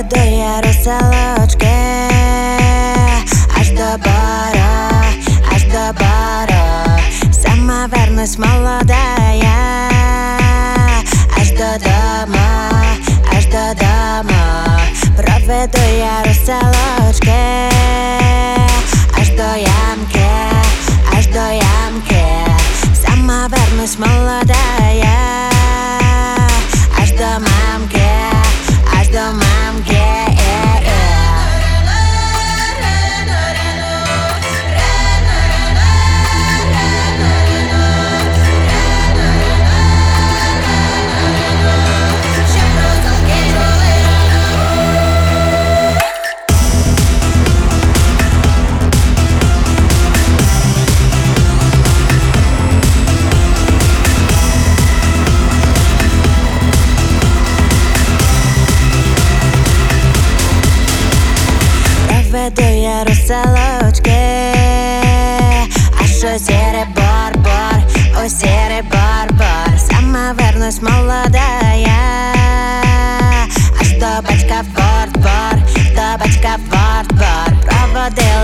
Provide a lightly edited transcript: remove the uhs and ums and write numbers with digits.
Проведу я русалочки аж до бара, аж до бара. Сама вернусь молодая аж до дома, аж до дома. Проведу я русалочки аж до ямки, аж до ямки. Сама вернусь молодая аж до мамки, аж до мамки. Веду я русалочки аж у сірий бар-бар, у сірий бар-бар. Сама вернусь молодая аж до батька в порт-бар, до батька в порт-бар. Проводила